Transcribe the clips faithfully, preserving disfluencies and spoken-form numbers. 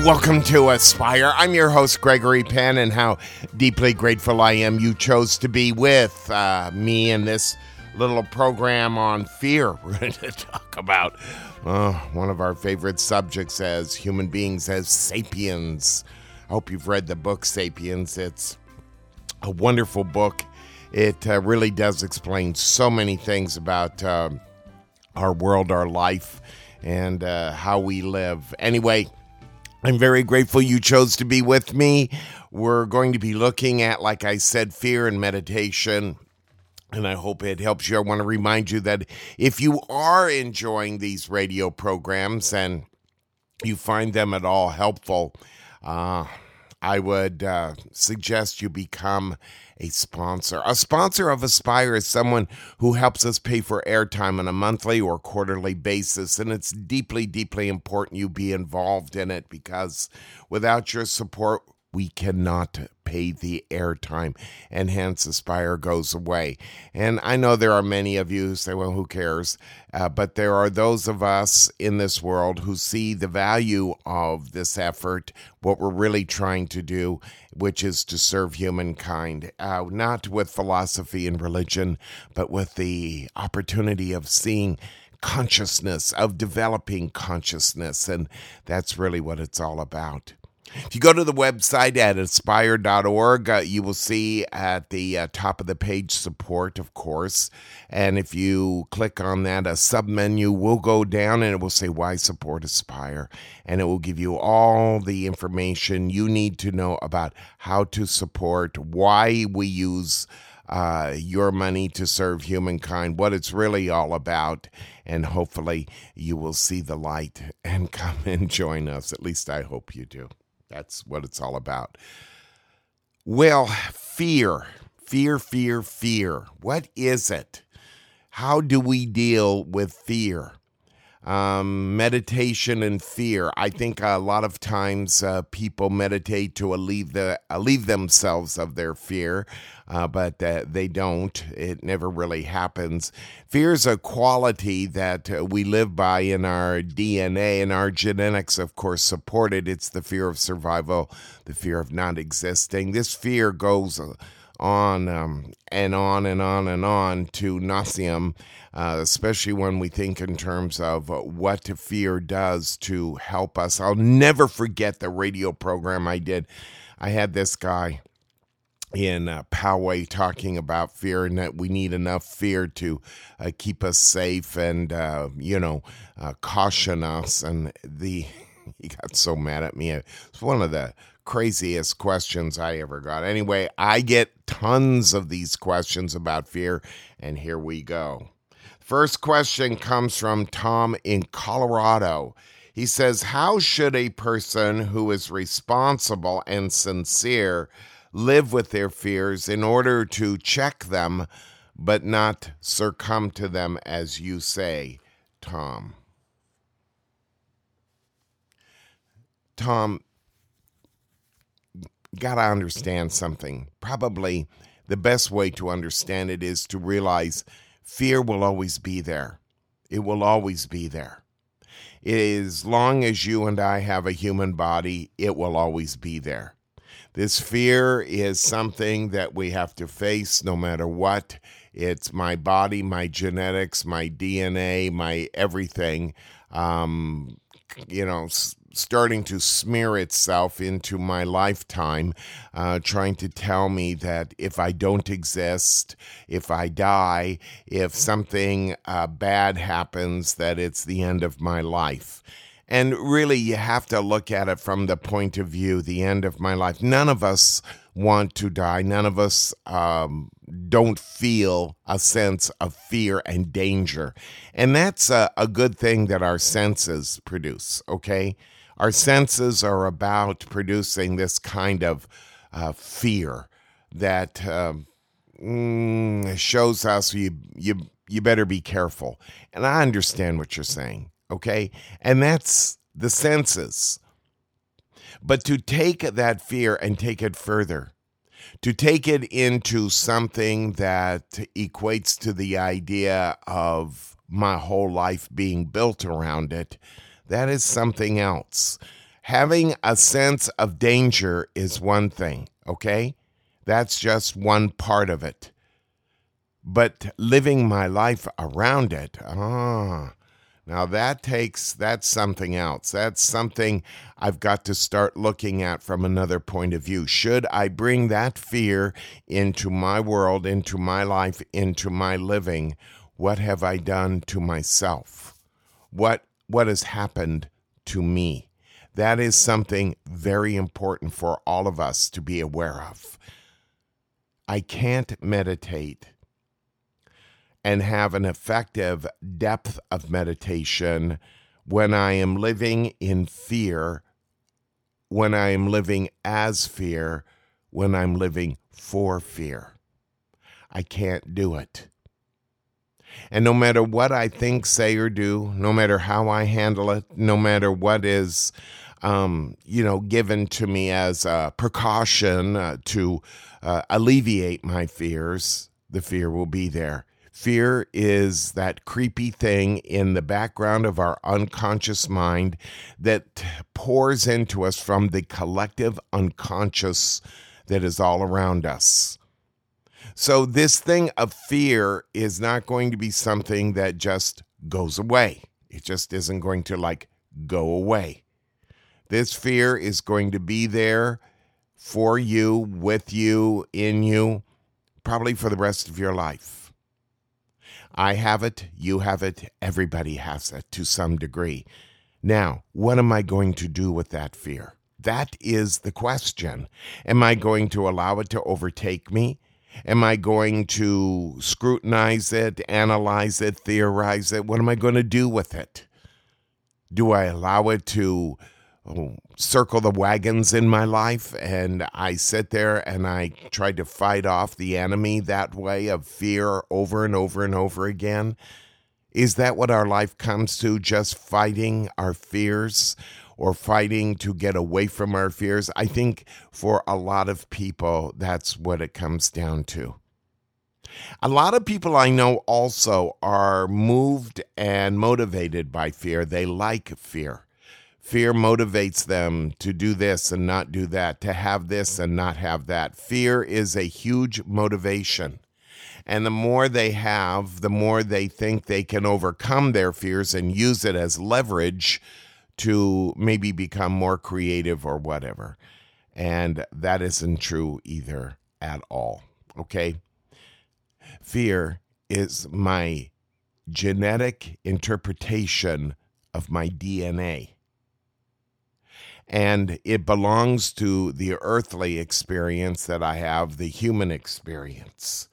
Welcome to Aspire. I'm your host, Gregory Penn, and how deeply grateful I am you chose to be with uh, me in this little program on fear. We're going to talk about uh, one of our favorite subjects as human beings, as sapiens. I hope you've read the book Sapiens. It's a wonderful book. It uh, really does explain so many things about uh, our world, our life, and uh, how we live. Anyway, I'm very grateful you chose to be with me. We're going to be looking at, like I said, fear and meditation, and I hope it helps you. I want to remind you that if you are enjoying these radio programs and you find them at all helpful, uh, I would uh, suggest you become a sponsor. A sponsor of Aspire is someone who helps us pay for airtime on a monthly or quarterly basis, and it's deeply, deeply important you be involved in it because without your support, we cannot pay the airtime, and hence Aspire goes away. And I know there are many of you who say, well, who cares? Uh, but there are those of us in this world who see the value of this effort, what we're really trying to do, which is to serve humankind, uh, not with philosophy and religion, but with the opportunity of seeing consciousness, of developing consciousness, and that's really what it's all about. If you go to the website at aspire dot org, uh, you will see at the uh, top of the page support, of course. And if you click on that, a submenu will go down and it will say, why support Aspire? And it will give you all the information you need to know about how to support, why we use uh, your money to serve humankind, what it's really all about. And hopefully you will see the light and come and join us. At least I hope you do. That's what it's all about. Well, fear, fear, fear, fear. What is it? How do we deal with fear? Um, meditation and fear. I think a lot of times uh, people meditate to alleviate, the, alleviate themselves of their fear, uh, but uh, they don't. It never really happens. Fear is a quality that uh, we live by in our D N A, and our genetics, of course, support it. It's the fear of survival, the fear of not existing. This fear goes uh, on um, and on and on and on to nauseam, uh, especially when we think in terms of uh, what fear does to help us. I'll never forget the radio program I did. I had this guy in uh, Poway talking about fear and that we need enough fear to uh, keep us safe and, uh, you know, uh, caution us. And the he got so mad at me. It's one of the craziest questions I ever got. Anyway, I get tons of these questions about fear, and here we go. First question comes from Tom in Colorado. He says, how should a person who is responsible and sincere live with their fears in order to check them but not succumb to them, as you say, Tom? Tom, got to understand something. Probably the best way to understand it is to realize fear will always be there. It will always be there. As long as you and I have a human body, it will always be there. This fear is something that we have to face no matter what. It's my body, my genetics, my D N A, my everything, um, you know, starting to smear itself into my lifetime, uh, trying to tell me that if I don't exist, if I die, if something uh, bad happens, that it's the end of my life. And really, you have to look at it from the point of view, the end of my life. None of us want to die. None of us um, don't feel a sense of fear and danger. And that's a, a good thing that our senses produce, okay? Our senses are about producing this kind of uh, fear that um, mm, shows us you, you, you better be careful. And I understand what you're saying, okay? And that's the senses. But to take that fear and take it further, to take it into something that equates to the idea of my whole life being built around it, that is something else. Having a sense of danger is one thing, okay? That's just one part of it. But living my life around it, ah, now that takes, that's something else. That's something I've got to start looking at from another point of view. Should I bring that fear into my world, into my life, into my living? What have I done to myself? What what has happened to me? That is something very important for all of us to be aware of. I can't meditate and have an effective depth of meditation when I am living in fear, when I am living as fear, when I'm living for fear. I can't do it. And no matter what I think, say, or do, no matter how I handle it, no matter what is, um, you know, given to me as a precaution uh, to uh, alleviate my fears, the fear will be there. Fear is that creepy thing in the background of our unconscious mind that pours into us from the collective unconscious that is all around us. So this thing of fear is not going to be something that just goes away. It just isn't going to like go away. This fear is going to be there for you, with you, in you, probably for the rest of your life. I have it, you have it, everybody has it to some degree. Now, what am I going to do with that fear? That is the question. Am I going to allow it to overtake me? Am I going to scrutinize it, analyze it, theorize it? What am I going to do with it? Do I allow it to oh, circle the wagons in my life and I sit there and I try to fight off the enemy that way of fear over and over and over again? Is that what our life comes to, just fighting our fears or fighting to get away from our fears? I think for a lot of people, that's what it comes down to. A lot of people I know also are moved and motivated by fear. They like fear. Fear motivates them to do this and not do that, to have this and not have that. Fear is a huge motivation. And the more they have, the more they think they can overcome their fears and use it as leverage to maybe become more creative or whatever. And that isn't true either at all, okay? Fear is my genetic interpretation of my D N A. And it belongs to the earthly experience that I have, the human experience.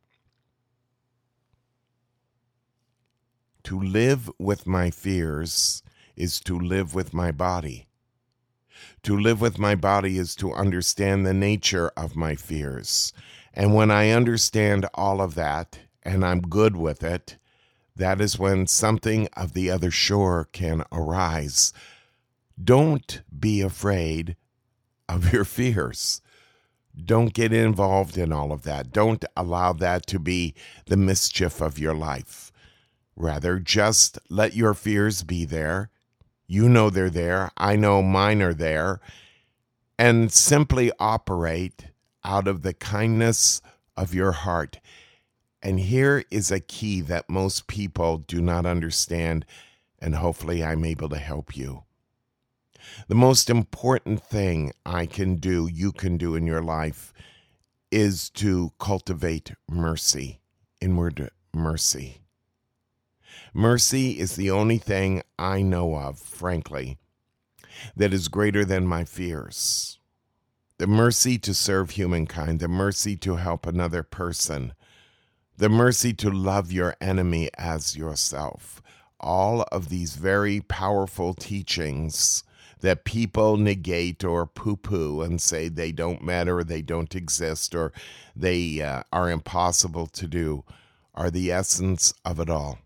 To live with my fears is to live with my body. To live with my body is to understand the nature of my fears. And when I understand all of that, and I'm good with it, that is when something of the other shore can arise. Don't be afraid of your fears. Don't get involved in all of that. Don't allow that to be the mischief of your life. Rather, just let your fears be there. You know they're there. I know mine are there. And simply operate out of the kindness of your heart. And here is a key that most people do not understand, and hopefully I'm able to help you. The most important thing I can do, you can do in your life, is to cultivate mercy, inward mercy. Mercy is the only thing I know of, frankly, that is greater than my fears. The mercy to serve humankind, the mercy to help another person, the mercy to love your enemy as yourself. All of these very powerful teachings that people negate or poo-poo and say they don't matter, or they don't exist, or they uh, are impossible to do, are the essence of it all.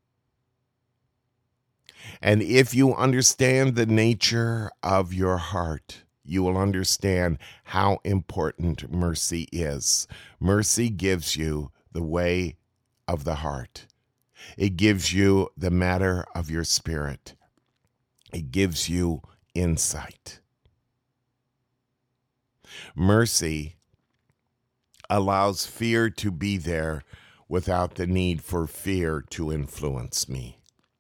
And if you understand the nature of your heart, you will understand how important mercy is. Mercy gives you the way of the heart. It gives you the matter of your spirit. It gives you insight. Mercy allows fear to be there without the need for fear to influence me.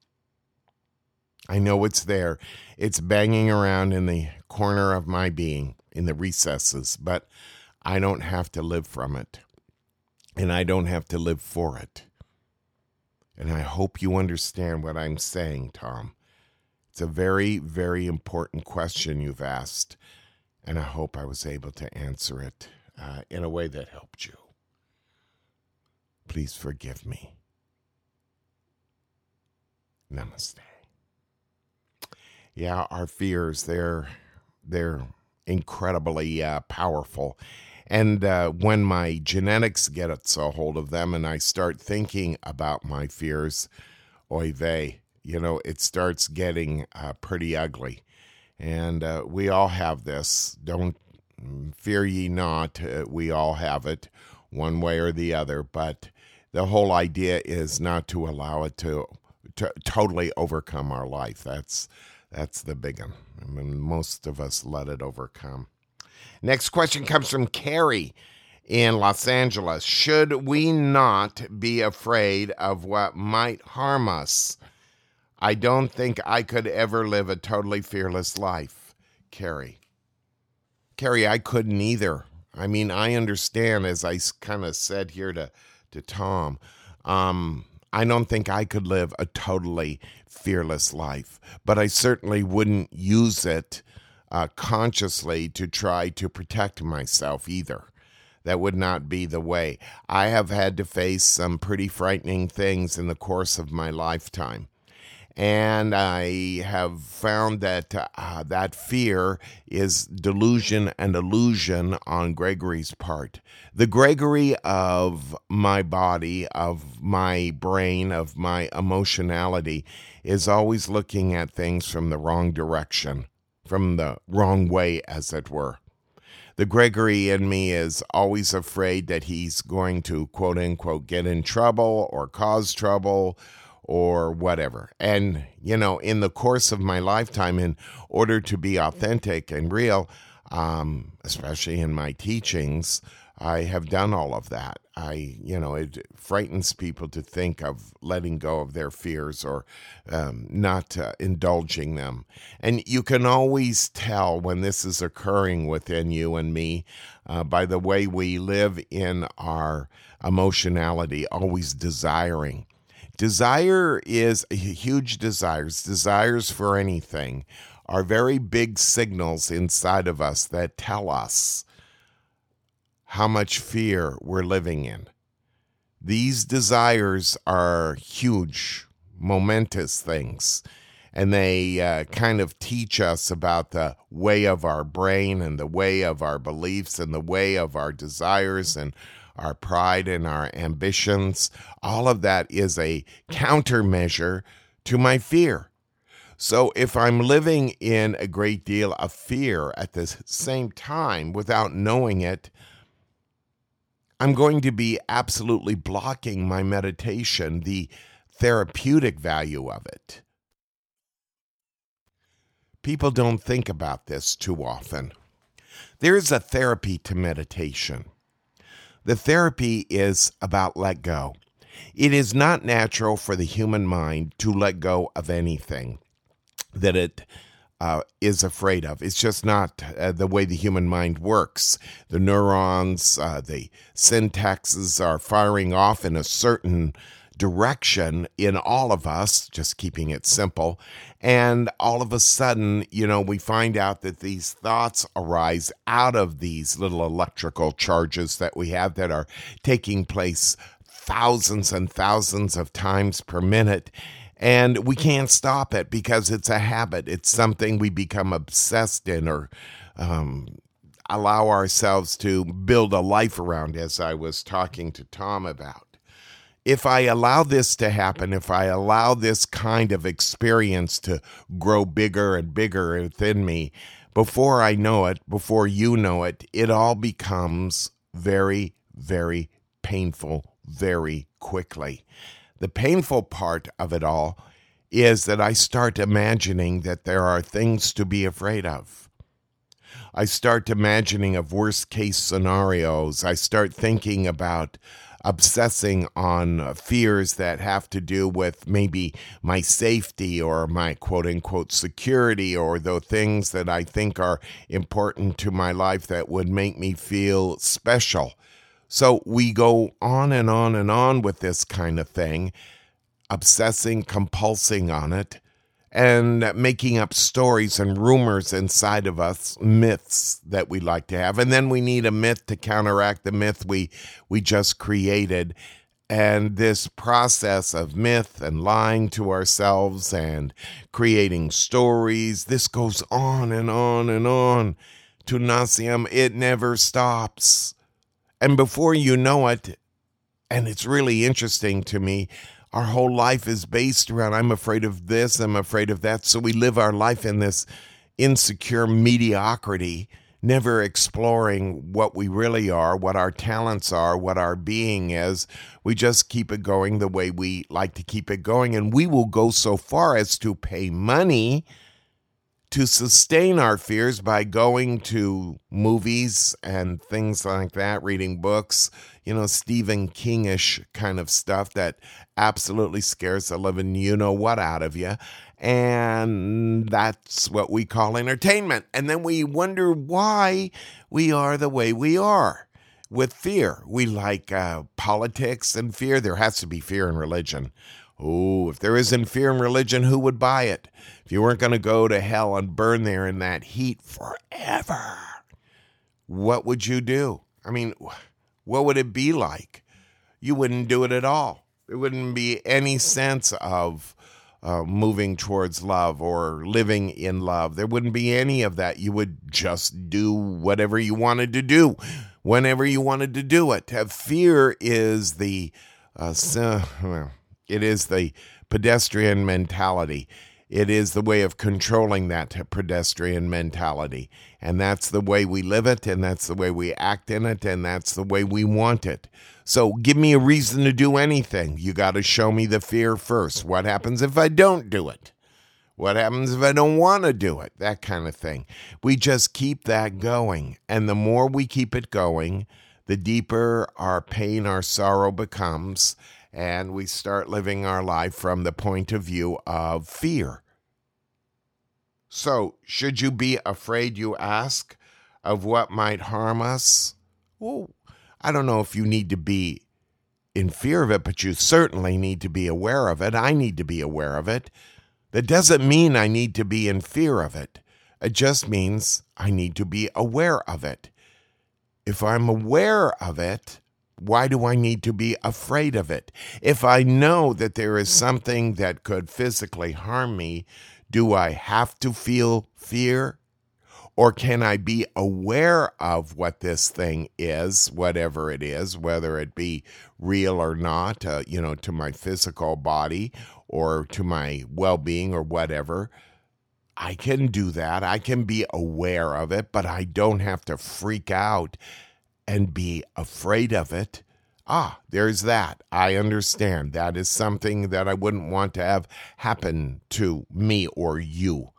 I know it's there. It's banging around in the corner of my being, in the recesses, but I don't have to live from it, and I don't have to live for it. And I hope you understand what I'm saying, Tom. It's a very, very important question you've asked, and I hope I was able to answer it uh, in a way that helped you. Please forgive me. Namaste. Yeah, our fears, they're, they're incredibly uh, powerful. And uh, when my genetics get a hold of them and I start thinking about my fears, oy vey, you know, it starts getting uh, pretty ugly. And uh, we all have this. Don't fear ye not. Uh, we all have it one way or the other. But the whole idea is not to allow it to, to totally overcome our life. That's that's the big one. I mean, most of us let it overcome. Next question comes from Carrie in Los Angeles. Should we not be afraid of what might harm us? I don't think I could ever live a totally fearless life. Carrie. Carrie, I couldn't either. I mean, I understand, as I kind of said here to, to Tom, um, I don't think I could live a totally fearless life, but I certainly wouldn't use it uh, consciously to try to protect myself either. That would not be the way. I have had to face some pretty frightening things in the course of my lifetime. And I have found that uh, that fear is delusion and illusion on Gregory's part. The Gregory of my body, of my brain, of my emotionality is always looking at things from the wrong direction, from the wrong way, as it were. The Gregory in me is always afraid that he's going to, quote unquote, get in trouble or cause trouble or whatever. And, you know, in the course of my lifetime, in order to be authentic and real, um, especially in my teachings, I have done all of that. I, you know, it frightens people to think of letting go of their fears or um, not uh, indulging them. And you can always tell when this is occurring within you and me uh, by the way we live in our emotionality, always desiring. Desire is huge desires. Desires for anything are very big signals inside of us that tell us how much fear we're living in. These desires are huge, momentous things, and they uh, kind of teach us about the way of our brain and the way of our beliefs and the way of our desires and our pride and our ambitions. All of that is a countermeasure to my fear. So if I'm living in a great deal of fear at the same time without knowing it, I'm going to be absolutely blocking my meditation, the therapeutic value of it. People don't think about this too often. There is a therapy to meditation. The therapy is about let go. It is not natural for the human mind to let go of anything that it uh, is afraid of. It's just not uh, the way the human mind works. The neurons, uh, the syntaxes are firing off in a certain direction in all of us, just keeping it simple. And all of a sudden, you know, we find out that these thoughts arise out of these little electrical charges that we have that are taking place thousands and thousands of times per minute. And we can't stop it because it's a habit. It's something we become obsessed in or um, allow ourselves to build a life around, as I was talking to Tom about. If I allow this to happen, if I allow this kind of experience to grow bigger and bigger within me, before I know it, before you know it, it all becomes very, very painful very quickly. The painful part of it all is that I start imagining that there are things to be afraid of. I start imagining of worst case scenarios. I start thinking about obsessing on fears that have to do with maybe my safety or my quote unquote security, or the things that I think are important to my life that would make me feel special. So we go on and on and on with this kind of thing, obsessing, compulsing on it, and making up stories and rumors inside of us, myths that we like to have. And then we need a myth to counteract the myth we we just created. And this process of myth and lying to ourselves and creating stories, this goes on and on and on to nauseam. It never stops. And before you know it, and it's really interesting to me, our whole life is based around, I'm afraid of this, I'm afraid of that. So we live our life in this insecure mediocrity, never exploring what we really are, what our talents are, what our being is. We just keep it going the way we like to keep it going. And we will go so far as to pay money to sustain our fears by going to movies and things like that, reading books, you know, Stephen King-ish kind of stuff that absolutely scares the living you-know-what out of you. And that's what we call entertainment. And then we wonder why we are the way we are with fear. We like uh, politics and fear. There has to be fear in religion. Oh, if there isn't fear in religion, who would buy it? If you weren't going to go to hell and burn there in that heat forever, what would you do? I mean, what would it be like? You wouldn't do it at all. There wouldn't be any sense of uh, moving towards love or living in love. There wouldn't be any of that. You would just do whatever you wanted to do, whenever you wanted to do it. Fear is the uh, well, It is the pedestrian mentality. It is the way of controlling that pedestrian mentality. And that's the way we live it, and that's the way we act in it, and that's the way we want it. So give me a reason to do anything. You got to show me the fear first. What happens if I don't do it? What happens if I don't want to do it? That kind of thing. We just keep that going. And the more we keep it going, the deeper our pain, our sorrow becomes, and we start living our life from the point of view of fear. So, should you be afraid, you ask, of what might harm us? Well, I don't know if you need to be in fear of it, but you certainly need to be aware of it. I need to be aware of it. That doesn't mean I need to be in fear of it. It just means I need to be aware of it. If I'm aware of it, why do I need to be afraid of it? If I know that there is something that could physically harm me, do I have to feel fear? Or can I be aware of what this thing is, whatever it is, whether it be real or not, uh, you know, to my physical body or to my well-being or whatever? I can do that. I can be aware of it, but I don't have to freak out and be afraid of it. Ah, there's that. I understand. That is something that I wouldn't want to have happen to me or you.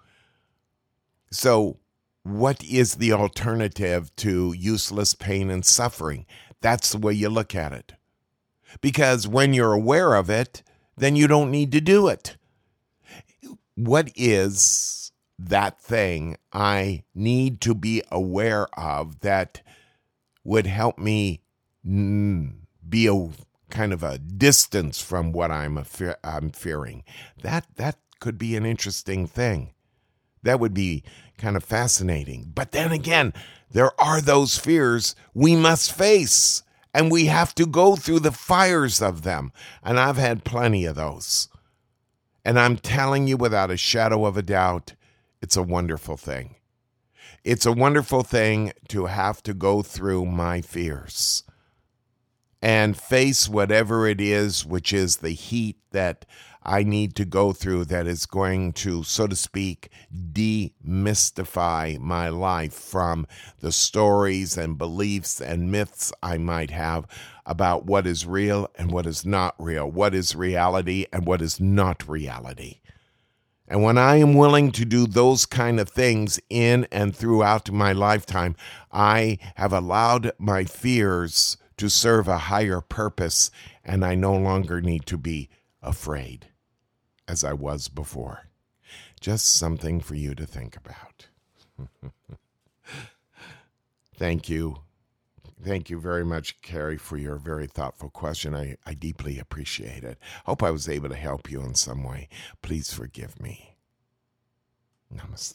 So, what is the alternative to useless pain and suffering? That's the way you look at it. Because when you're aware of it, then you don't need to do it. What is that thing I need to be aware of that would help me mm, be a kind of a distance from what I'm a fe- I'm fearing? That that could be an interesting thing. That would be kind of fascinating. But then again, there are those fears we must face, and we have to go through the fires of them. And I've had plenty of those. And I'm telling you without a shadow of a doubt, it's a wonderful thing. It's a wonderful thing to have to go through my fears and face whatever it is, which is the heat that I need to go through that is going to, so to speak, demystify my life from the stories and beliefs and myths I might have about what is real and what is not real, what is reality and what is not reality. And when I am willing to do those kind of things in and throughout my lifetime, I have allowed my fears to serve a higher purpose, and I no longer need to be afraid as I was before. Just something for you to think about. Thank you. Thank you very much, Carrie, for your very thoughtful question. I, I deeply appreciate it. Hope I was able to help you in some way. Please forgive me. Namaste.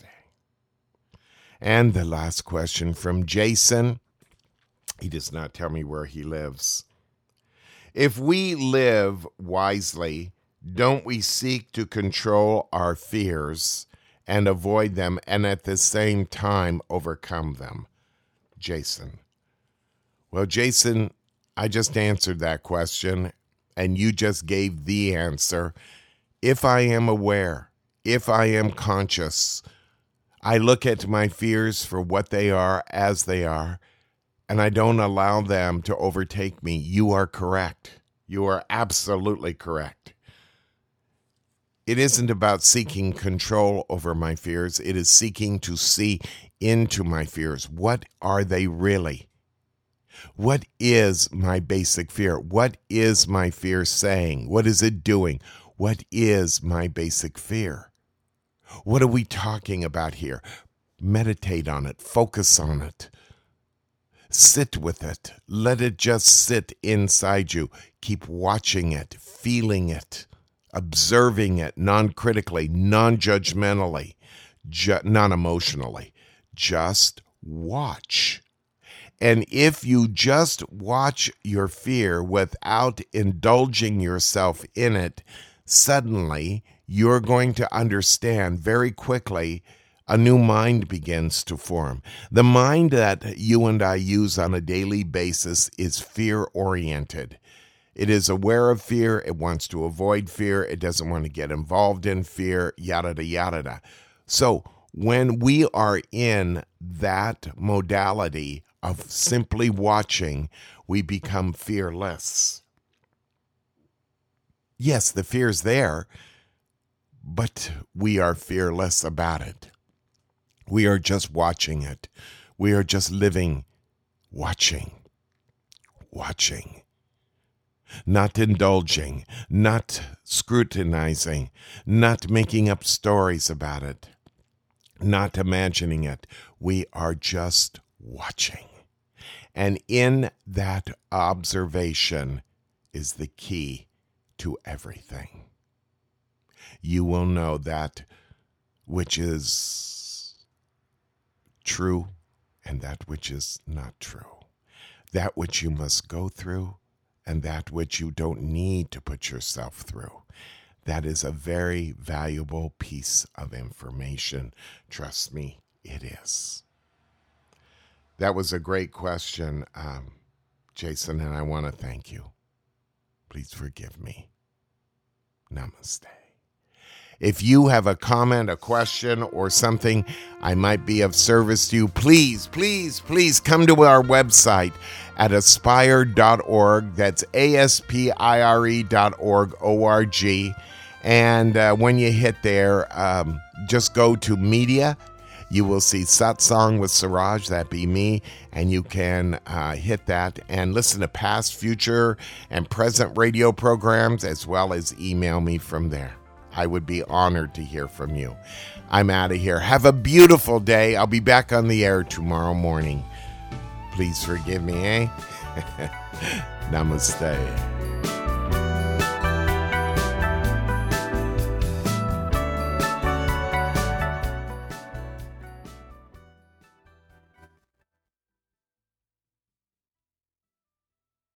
And the last question from Jason. He does not tell me where he lives. If we live wisely, don't we seek to control our fears and avoid them and at the same time overcome them? Jason. Well, Jason, I just answered that question, and you just gave the answer. If I am aware, if I am conscious, I look at my fears for what they are, as they are, and I don't allow them to overtake me. You are correct. You are absolutely correct. It isn't about seeking control over my fears. It is seeking to see into my fears. What are they really? What is my basic fear? What is my fear saying? What is it doing? What is my basic fear? What are we talking about here? Meditate on it. Focus on it. Sit with it. Let it just sit inside you. Keep watching it, feeling it, observing it non-critically, non-judgmentally, ju- non-emotionally. Just watch. And if you just watch your fear without indulging yourself in it, suddenly you're going to understand very quickly a new mind begins to form. The mind that you and I use on a daily basis is fear-oriented. It is aware of fear. It wants to avoid fear. It doesn't want to get involved in fear, yada, yada, yada. So when we are in that modality of simply watching, we become fearless. Yes, the fear's there, but we are fearless about it. We are just watching it. We are just living, watching, watching. Not indulging, not scrutinizing, not making up stories about it, not imagining it. We are just watching. And in that observation is the key to everything. You will know that which is true and that which is not true. That which you must go through and that which you don't need to put yourself through. That is a very valuable piece of information. Trust me, it is. That was a great question, um, Jason, and I want to thank you. Please forgive me. Namaste. If you have a comment, a question, or something I might be of service to you, please, please, please come to our website at aspire dot org. That's A S P I R E dot org, O R G. And uh, when you hit there, um, just go to media. You will see Satsang with Siraj, that be me, and you can uh, hit that and listen to past, future, and present radio programs, as well as email me from there. I would be honored to hear from you. I'm out of here. Have a beautiful day. I'll be back on the air tomorrow morning. Please forgive me, eh? Namaste.